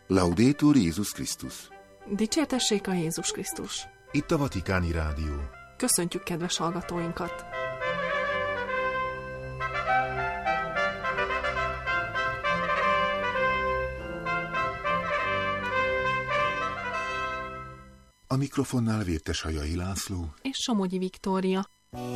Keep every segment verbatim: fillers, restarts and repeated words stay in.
Laudetur Jézus Krisztus. Dicsértessék a Jézus Krisztus. Itt a Vatikáni Rádió. Köszöntjük kedves hallgatóinkat! A mikrofonnál Vérteshajai László és Somogyi Viktória.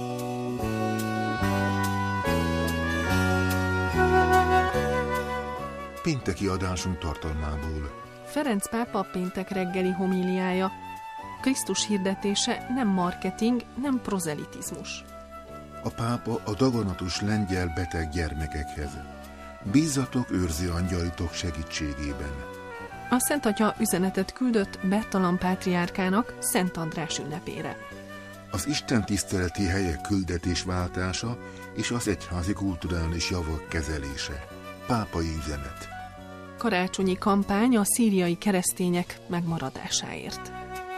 Pénteki adásunk tartalmából. Ferenc pápa péntek reggeli homíliája. Krisztus hirdetése nem marketing, nem prozelitizmus. A pápa a daganatos lengyel beteg gyermekekhez. Bízzatok őrző angyalitok segítségében. A Szent Atya üzenetet küldött Bertalan pátriárkának Szent András ünnepére. Az istentiszteleti helyek küldetésváltása és az egyházi kulturális javak kezelése. Pápai üzenet. Karácsonyi kampány a szíriai keresztények megmaradásáért.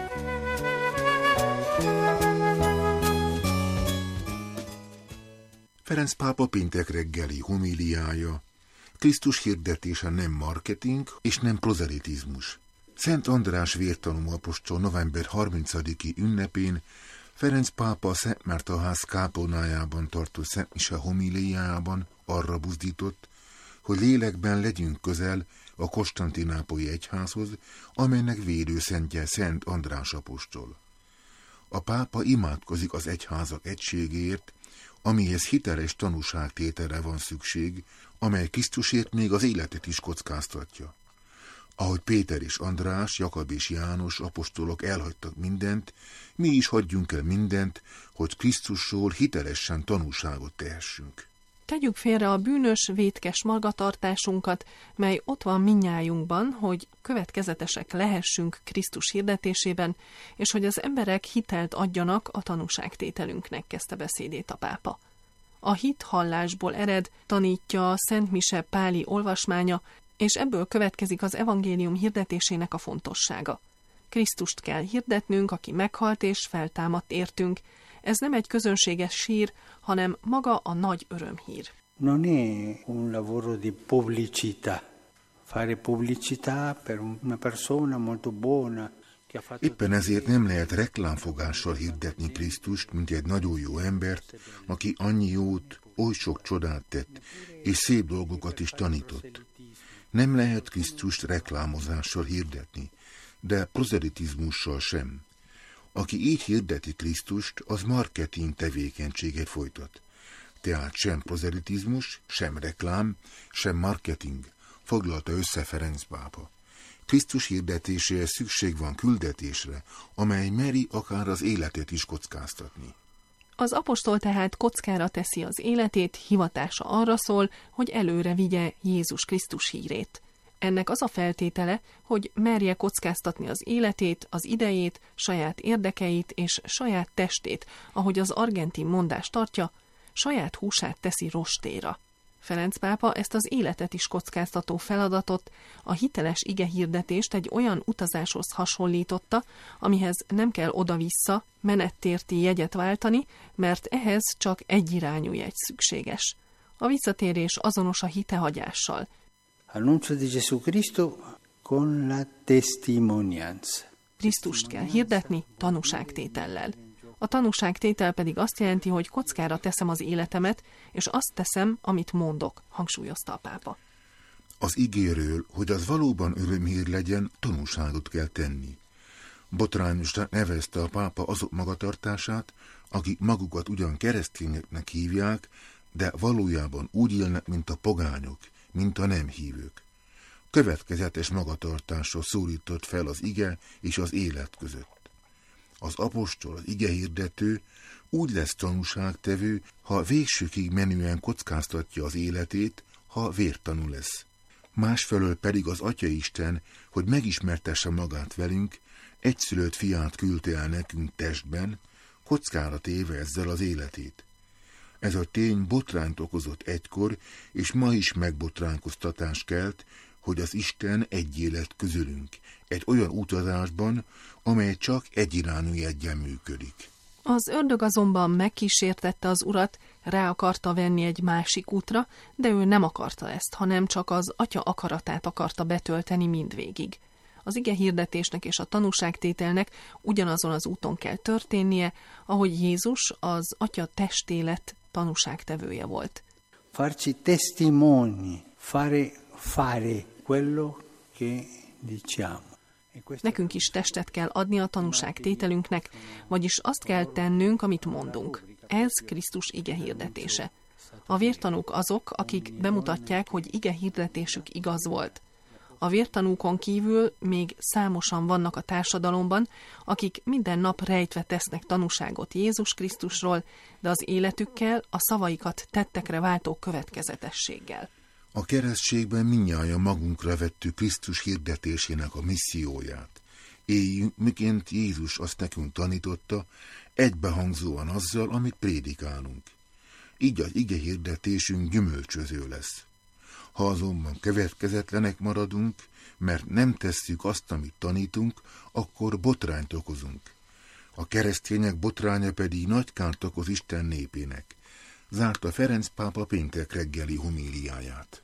Ferenc pápa péntek reggeli homíliája. Krisztus hirdetése nem marketing és nem prozelitizmus. Szent András vértanú apostol november harmincadiki ünnepén Ferenc pápa a Szent Mártonház kápolnájában tartott Szent Mise homíliájában arra buzdított, hogy lélekben legyünk közel a konstantinápolyi egyházhoz, amelynek védőszentje Szent András apostol. A pápa imádkozik az egyházak egységéért, amihez hiteles tanúságtételre van szükség, amely Krisztusért még az életet is kockáztatja. Ahogy Péter és András, Jakab és János apostolok elhagytak mindent, mi is hagyjunk el mindent, hogy Krisztusról hitelesen tanúságot tehessünk. Tegyük félre a bűnös, vétkes magatartásunkat, mely ott van mindnyájunkban, hogy következetesek lehessünk Krisztus hirdetésében, és hogy az emberek hitelt adjanak a tanúságtételünknek, kezdte beszédét a pápa. A hit hallásból ered, tanítja a Szent Mise páli olvasmánya, és ebből következik az evangélium hirdetésének a fontossága. Krisztust kell hirdetnünk, aki meghalt és feltámadt értünk. Ez nem egy közönséges sír, hanem maga a nagy örömhír. Non è un lavoro di pubblicità. Fare pubblicità per una persona molto buona. Éppen ezért nem lehet reklámfogással hirdetni Krisztust, mint egy nagyon jó embert, aki annyi jót, oly sok csodát tett, és szép dolgokat is tanított. Nem lehet Krisztust reklámozással hirdetni, de prozelitizmussal sem. Aki így hirdeti Krisztust, az marketing tevékenységet folytat. Tehát sem prozelitizmus, sem reklám, sem marketing, foglalta össze Ferenc pápa. Krisztus hirdetéséhez szükség van küldetésre, amely meri akár az életet is kockáztatni. Az apostol tehát kockára teszi az életét, hivatása arra szól, hogy előre vigye Jézus Krisztus hírét. Ennek az a feltétele, hogy merje kockáztatni az életét, az idejét, saját érdekeit és saját testét, ahogy az argentin mondás tartja, saját húsát teszi rostéra. Ferenc pápa ezt az életet is kockáztató feladatot, a hiteles igehirdetést egy olyan utazáshoz hasonlította, amihez nem kell oda-vissza, menettérti jegyet váltani, mert ehhez csak egyirányú jegy szükséges. A visszatérés azonos a hitehagyással. Annuncio di Gesù Cristo con la testimonianza. Krisztust kell hirdetni tanúságtétellel. A tanúságtétel pedig azt jelenti, hogy kockára teszem az életemet, és azt teszem, amit mondok, hangsúlyozta a pápa. Az igéről, hogy az valóban örömhír legyen, tanúságot kell tenni. Botrányosra nevezte a pápa azok magatartását, akik magukat ugyan keresztényeknek hívják, de valójában úgy élnek, mint a pogányok, mint a nem hívők. Következetes magatartásra szólított fel az ige és az élet között. Az apostol, az igehirdető úgy lesz tanúságtevő, ha végsőkig menően kockáztatja az életét, ha vértanú lesz. Másfelől pedig az Atyaisten, hogy megismertesse magát velünk, egyszülött fiát küldte el nekünk testben, kockára téve ezzel az életét. Ez a tény botrányt okozott egykor, és ma is megbotránkoztatás kelt, hogy az Isten egy élet közülünk, egy olyan utazásban, amely csak egyirányú jeggyel működik. Az ördög azonban megkísértette az urat, rá akarta venni egy másik útra, de ő nem akarta ezt, hanem csak az atya akaratát akarta betölteni mindvégig. Az ige hirdetésnek és a tanúságtételnek ugyanazon az úton kell történnie, ahogy Jézus az atya testélet tanúságtevője volt. Farci testimoni, fare, fare quello che diciamo. Nekünk is testet kell adni a tanúságtételünknek, vagyis azt kell tennünk, amit mondunk. Ez Krisztus ige hirdetése. A vértanúk azok, akik bemutatják, hogy ige hirdetésük igaz volt. A vértanúkon kívül még számosan vannak a társadalomban, akik minden nap rejtve tesznek tanúságot Jézus Krisztusról, de az életükkel, a szavaikat tettekre váltó következetességgel. A keresztségben mindnyájan magunkra vettük Krisztus hirdetésének a misszióját. Éljünk, miként Jézus azt nekünk tanította, egybehangzóan azzal, amit prédikálunk. Így az ige hirdetésünk gyümölcsöző lesz. Ha azonban következetlenek maradunk, mert nem tesszük azt, amit tanítunk, akkor botrányt okozunk. A keresztények botránya pedig nagy kárt okoz Isten népének. Zárta Ferenc pápa péntek reggeli homíliáját.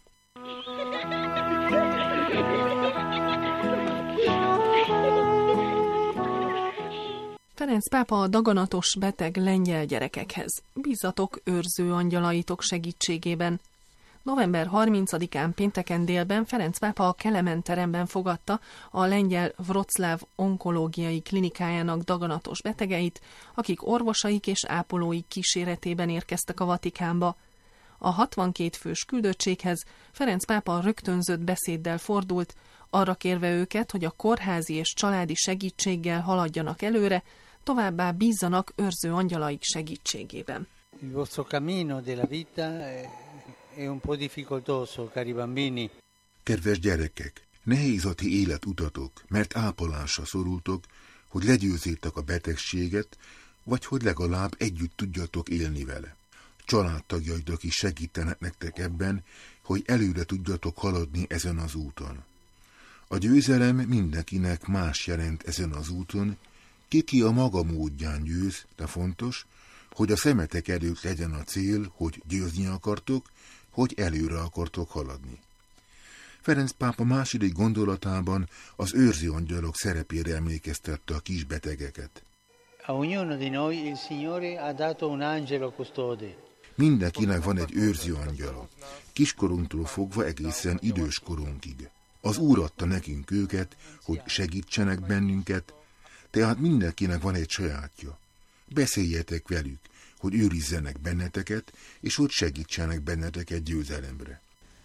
Ferenc pápa a daganatos beteg lengyel gyerekekhez. Bízzatok őrző angyalaitok segítségében. november harmincadikán pénteken délben Ferenc pápa a Kelemen teremben fogadta a lengyel Wroclaw onkológiai klinikájának daganatos betegeit, akik orvosaik és ápolóik kíséretében érkeztek a Vatikánba. A hatvankét fős küldöttséghez Ferenc pápa rögtönzött beszéddel fordult, arra kérve őket, hogy a kórházi és családi segítséggel haladjanak előre, továbbá bízzanak őrző angyalaik segítségében. Il vostro cammino della vita è un po' difficoltoso, cari bambini. Kedves gyerekek, nehéz a ti életutatok, mert ápolásra szorultok, hogy legyőzzétek a betegséget, vagy hogy legalább együtt tudjatok élni vele. Családtagjaitok is segítenek nektek ebben, hogy előre tudjatok haladni ezen az úton. A győzelem mindenkinek más jelent ezen az úton, ki-ki a maga módján győz, de fontos, hogy a szemetek előtt legyen a cél, hogy győzni akartok, hogy előre akartok haladni. Ferenc pápa második gondolatában az őrző angyalok szerepére emlékeztette a kisbetegeket. A ognuno di noi il Signore ha dato un angelo custode. Mindenkinek van egy őrző angyala, kiskorunktól fogva egészen idős korunkig. Az Úr adta nekünk őket, hogy segítsenek bennünket, tehát mindenkinek van egy sajátja. Beszéljetek velük, hogy őrizzenek benneteket, és hogy segítsenek benneteket győzelemre.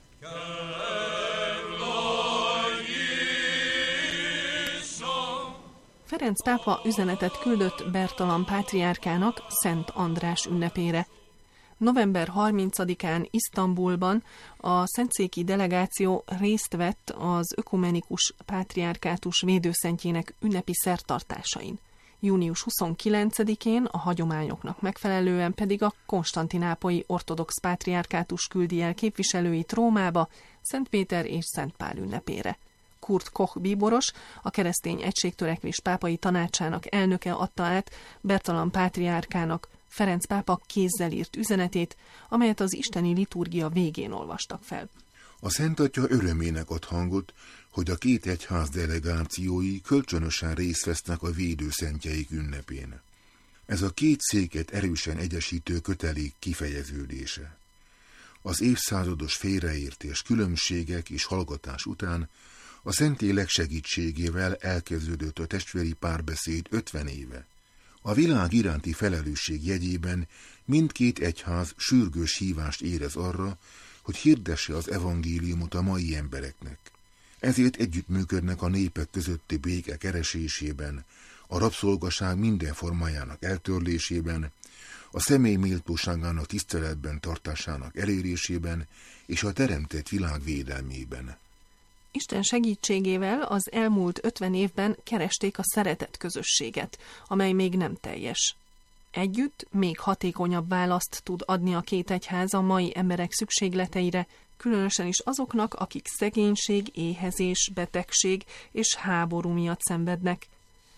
Ferenc pápa üzenetet küldött Bertalan pátriárkának Szent András ünnepére. november harmincadikán Isztambulban a szentszéki delegáció részt vett az ökumenikus pátriárkátus védőszentjének ünnepi szertartásain. június huszonkilencedikén a hagyományoknak megfelelően pedig a konstantinápolyi ortodox pátriárkátus küldi el képviselőit Rómába, Szent Péter és Szent Pál ünnepére. Kurt Koch bíboros, a Keresztény Egységtörekvés pápai tanácsának elnöke adta át Bertalan pátriárkának Ferenc pápa kézzel írt üzenetét, amelyet az isteni liturgia végén olvastak fel. A Szent Atya örömének ad hangot, hogy a két egyház delegációi kölcsönösen részt vesznek a védőszentjeik ünnepén. Ez a két széket erősen egyesítő kötelék kifejeződése. Az évszázados félreértés, különbségek és hallgatás után a Szentlélek segítségével elkezdődött a testvéri párbeszéd ötven éve. A világ iránti felelősség jegyében mindkét egyház sürgős hívást érez arra, hogy hirdesse az evangéliumot a mai embereknek. Ezért együttműködnek a népek közötti béke keresésében, a rabszolgaság minden formájának eltörlésében, a személy méltóságának tiszteletben tartásának elérésében és a teremtett világ védelmében. Isten segítségével az elmúlt ötven évben keresték a szeretet közösséget, amely még nem teljes. Együtt még hatékonyabb választ tud adni a két egyház a mai emberek szükségleteire, különösen is azoknak, akik szegénység, éhezés, betegség és háború miatt szenvednek.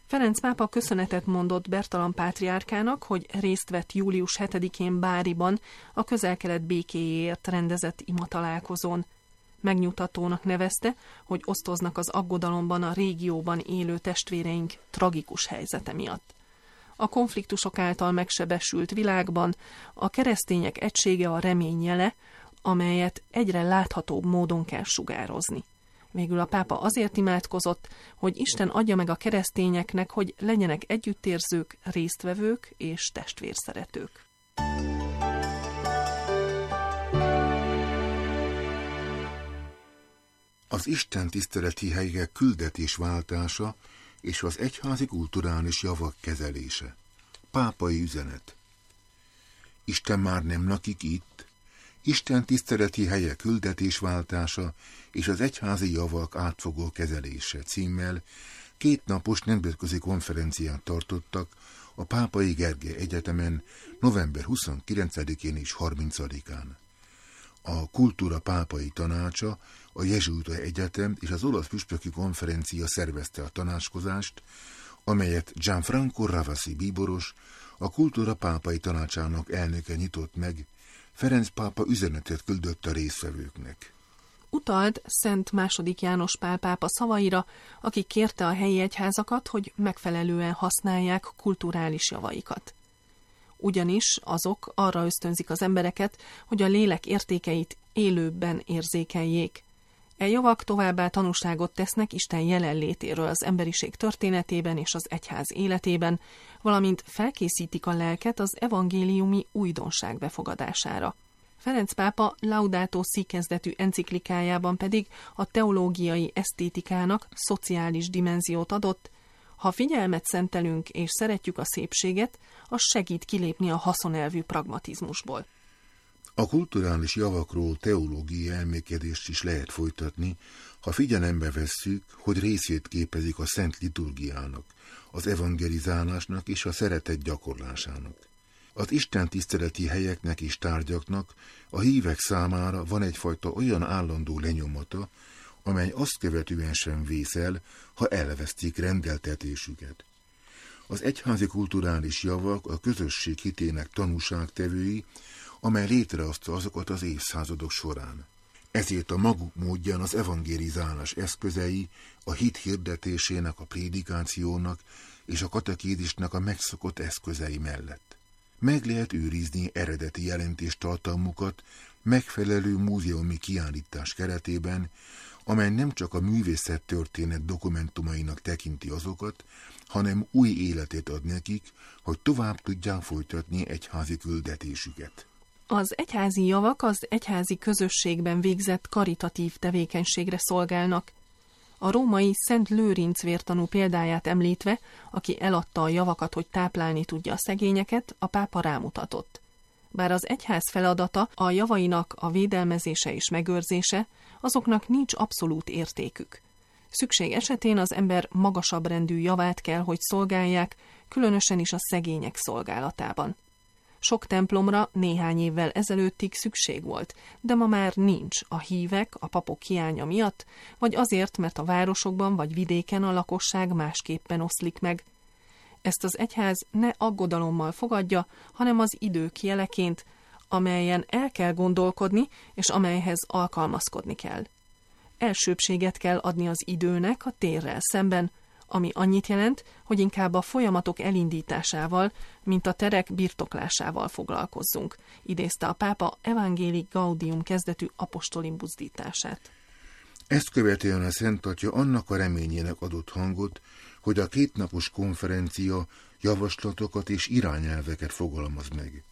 Ferenc pápa köszönetet mondott Bertalan pátriárkának, hogy részt vett július hetedikén Báriban a Közel-Kelet békéjéért rendezett imatalálkozón. Megnyugtatónak nevezte, hogy osztoznak az aggodalomban a régióban élő testvéreink tragikus helyzete miatt. A konfliktusok által megsebesült világban a keresztények egysége a remény jele, amelyet egyre láthatóbb módon kell sugározni. Végül a pápa azért imádkozott, hogy Isten adja meg a keresztényeknek, hogy legyenek együttérzők, résztvevők és testvérszeretők. Az Isten tiszteleti helyek küldetésváltása és az egyházi kulturális javak kezelése. Pápai üzenet. Isten már nem lakik itt, Isten tiszteleti helye küldetésváltása és az egyházi javak átfogó kezelése címmel kétnapos nemzetközi konferenciát tartottak a Pápai Gergely Egyetemen november huszonkilencedikén és harmincadikán. A Kultúra Pápai Tanácsa, a Jezsuita Egyetem és az Olasz Püspöki Konferencia szervezte a tanácskozást, amelyet Gianfranco Ravasi bíboros, a Kultúra Pápai Tanácsának elnöke nyitott meg. Ferenc pápa üzenetet küldött a résztvevőknek. Utalt Szent második János Pál pápa szavaira, aki kérte a helyi egyházakat, hogy megfelelően használják kulturális javaikat. Ugyanis azok arra ösztönzik az embereket, hogy a lélek értékeit élőbben érzékeljék. E javak továbbá tanúságot tesznek Isten jelenlétéről az emberiség történetében és az egyház életében, valamint felkészítik a lelket az evangéliumi újdonság befogadására. Ferenc pápa Laudato Si kezdetű enciklikájában pedig a teológiai esztétikának szociális dimenziót adott. Ha figyelmet szentelünk és szeretjük a szépséget, az segít kilépni a haszonelvű pragmatizmusból. A kulturális javakról teológiai elmékedést is lehet folytatni, ha figyelembe vesszük, hogy részét képezik a szent liturgiának, az evangelizálásnak és a szeretet gyakorlásának. Az Isten tiszteleti helyeknek és tárgyaknak a hívek számára van egyfajta olyan állandó lenyomata, amely azt követően sem vészel, ha elvesztik rendeltetésüket. Az egyházi kulturális javak a közösség hitének tanúságtevői, amely létrehozta azokat az évszázadok során. Ezért a maguk módján az evangelizálás eszközei, a hit hirdetésének, a prédikációnak és a katekézisnek a megszokott eszközei mellett. Meg lehet őrizni eredeti jelentéstartalmukat megfelelő múzeumi kiállítás keretében, amely nem csak a művészettörténet dokumentumainak tekinti azokat, hanem új életet ad nekik, hogy tovább tudják folytatni egyházi küldetésüket. Az egyházi javak az egyházi közösségben végzett karitatív tevékenységre szolgálnak. A római Szent Lőrinc vértanú példáját említve, aki eladta a javakat, hogy táplálni tudja a szegényeket, a pápa rámutatott. Bár az egyház feladata a javainak a védelmezése és megőrzése, azoknak nincs abszolút értékük. Szükség esetén az ember magasabb rendű javát kell, hogy szolgálják, különösen is a szegények szolgálatában. Sok templomra néhány évvel ezelőttig szükség volt, de ma már nincs a hívek, a papok hiánya miatt, vagy azért, mert a városokban vagy vidéken a lakosság másképpen oszlik meg. Ezt az egyház ne aggodalommal fogadja, hanem az idők jeleként, amelyen el kell gondolkodni, és amelyhez alkalmazkodni kell. Elsőbbséget kell adni az időnek a térrel szemben, ami annyit jelent, hogy inkább a folyamatok elindításával, mint a terek birtoklásával foglalkozzunk, idézte a pápa Evangelii Gaudium kezdetű apostoli buzdítását. Ezt követően a Szent Atya annak a reményének adott hangot, hogy a kétnapos konferencia javaslatokat és irányelveket fogalmaz meg.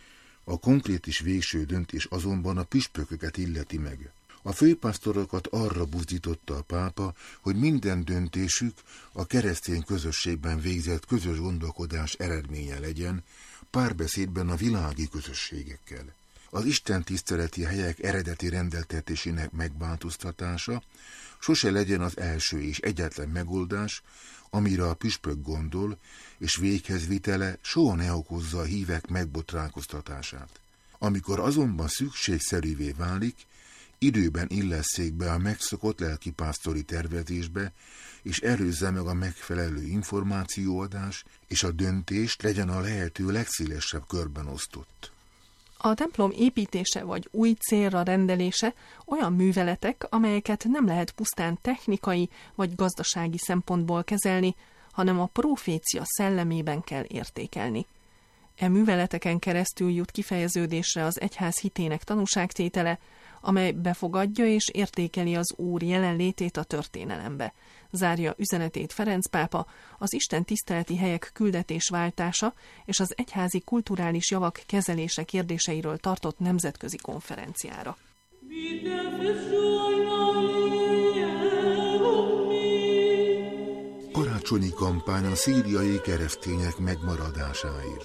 A konkrét és végső döntés azonban a püspököket illeti meg. A főpásztorokat arra buzdította a pápa, hogy minden döntésük a keresztény közösségben végzett közös gondolkodás eredménye legyen, párbeszédben a világi közösségekkel. Az Isten tiszteleti helyek eredeti rendeltetésének megváltoztatása sose legyen az első és egyetlen megoldás, amire a püspök gondol, és véghezvitele soha ne okozza a hívek megbotránkoztatását. Amikor azonban szükségszerűvé válik, időben illesszék be a megszokott lelkipásztori tervezésbe, és előzze meg a megfelelő információadás, és a döntést legyen a lehető legszélesebb körben osztott. A templom építése vagy új célra rendelése olyan műveletek, amelyeket nem lehet pusztán technikai vagy gazdasági szempontból kezelni, hanem a profécia szellemében kell értékelni. E műveleteken keresztül jut kifejeződésre az egyház hitének tanúságtétele, amely befogadja és értékeli az Úr jelenlétét a történelembe. Zárja üzenetét Ferenc pápa az Isten tiszteleti helyek küldetésváltása és az egyházi kulturális javak kezelése kérdéseiről tartott nemzetközi konferenciára. Karácsonyi kampány a szíriai keresztények megmaradásáért.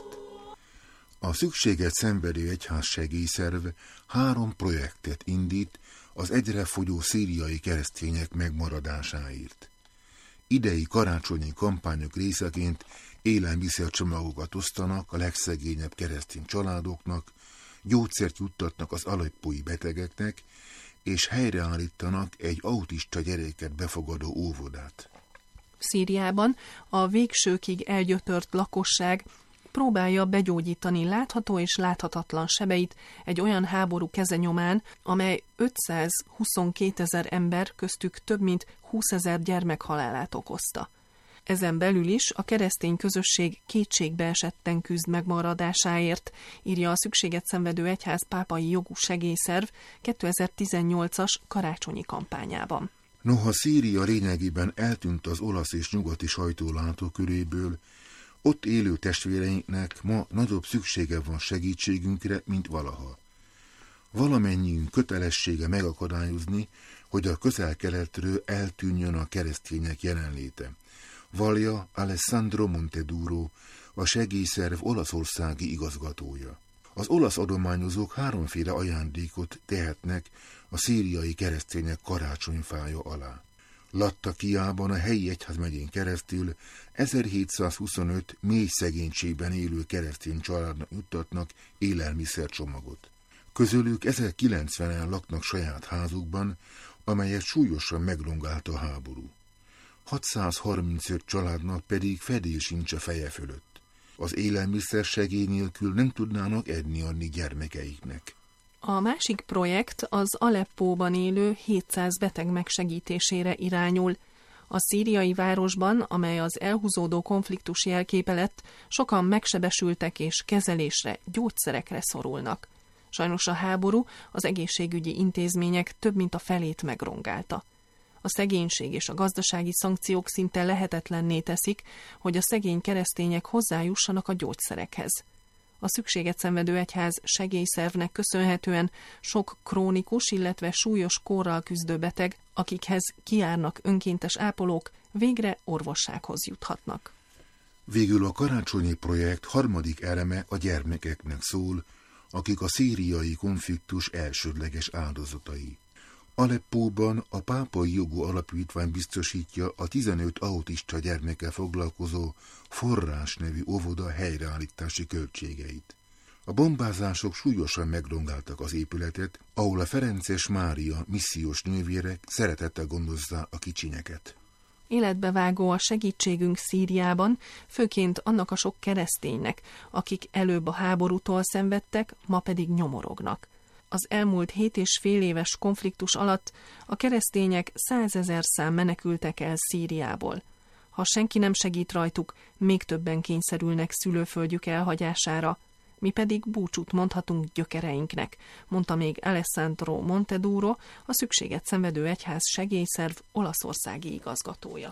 A szükséget szenvedő egyház segélyszerv három projektet indít az egyre fogyó szíriai keresztények megmaradásáért. Idei karácsonyi kampányok részeként élelmiszercsomagokat osztanak a legszegényebb keresztény családoknak, gyógyszert juttatnak az aleppói betegeknek, és helyreállítanak egy autista gyereket befogadó óvodát. Szíriában a végsőkig elgyötört lakosság próbálja begyógyítani látható és láthatatlan sebeit egy olyan háború kezenyomán, amely ötszázhuszonkétezer ember, köztük több mint húszezer gyermek halálát okozta. Ezen belül is a keresztény közösség kétségbeesetten küzd megmaradásáért, írja a szükséget szenvedő egyház pápai jogú segélyszerv kétezer-tizennyolcas karácsonyi kampányában. Noha Szíria lényegében eltűnt az olasz és nyugati sajtó látóköréből, ott élő testvéreinknek ma nagyobb szüksége van segítségünkre, mint valaha. Valamennyiünk kötelessége megakadályozni, hogy a közel-keletről eltűnjön a keresztények jelenléte. Vallja Alessandro Monteduro, a segélyszerv olaszországi igazgatója. Az olasz adományozók háromféle ajándékot tehetnek a szíriai keresztények karácsonyfája alá. Lattakiában a helyi egyházmegyén keresztül ezerhétszázhuszonöt mély szegénységben élő keresztény családnak juttatnak élelmiszercsomagot. Közülük ezerkilencvenen laknak saját házukban, amelyet súlyosan megrongálta a háború. hatszázharmincöt családnak pedig fedél sincs a feje fölött. Az élelmiszer segély nélkül nem tudnának enni-adni gyermekeiknek. A másik projekt az Aleppóban élő hétszáz beteg megsegítésére irányul. A szíriai városban, amely az elhúzódó konfliktus jelképe lett, sokan megsebesültek és kezelésre, gyógyszerekre szorulnak. Sajnos a háború az egészségügyi intézmények több mint a felét megrongálta. A szegénység és a gazdasági szankciók szinte lehetetlenné teszik, hogy a szegény keresztények hozzájussanak a gyógyszerekhez. A szükséget szenvedő egyház segélyszervnek köszönhetően sok krónikus, illetve súlyos kórral küzdő beteg, akikhez kijárnak önkéntes ápolók, végre orvossághoz juthatnak. Végül a karácsonyi projekt harmadik eleme a gyermekeknek szól, akik a szíriai konfliktus elsődleges áldozatai. Aleppóban a Pápai Jogú Alapítvány biztosítja a tizenöt autista gyermekkel foglalkozó Forrás nevű óvoda helyreállítási költségeit. A bombázások súlyosan megrongáltak az épületet, ahol a Ferences Mária missziós nővérek szeretettel gondozzák a kicsinyeket. Életbevágó a segítségünk Szíriában, főként annak a sok kereszténynek, akik előbb a háborútól szenvedtek, ma pedig nyomorognak. Az elmúlt hét és fél éves konfliktus alatt a keresztények százezer szám menekültek el Szíriából. Ha senki nem segít rajtuk, még többen kényszerülnek szülőföldjük elhagyására, mi pedig búcsút mondhatunk gyökereinknek, mondta még Alessandro Monteduro, a szükséget szenvedő egyház segélyszerv olaszországi igazgatója.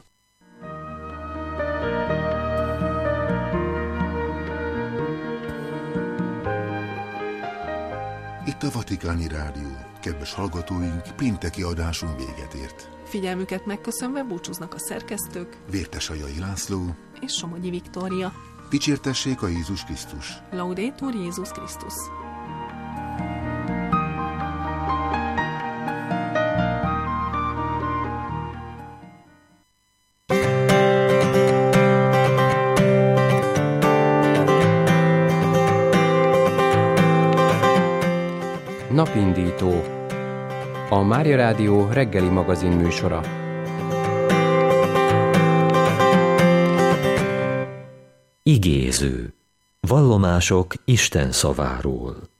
Itt a Vatikáni Rádió. Kedves hallgatóink, pénteki adásunk véget ért. Figyelmüket megköszönve búcsúznak a szerkesztők Vértesajai László és Somogyi Viktória. Dicsértessék a Jézus Krisztus! Laudetur Jézus Krisztus! Napindító. A Mária Rádió reggeli magazin műsora. Igéző. Vallomások Isten szaváról.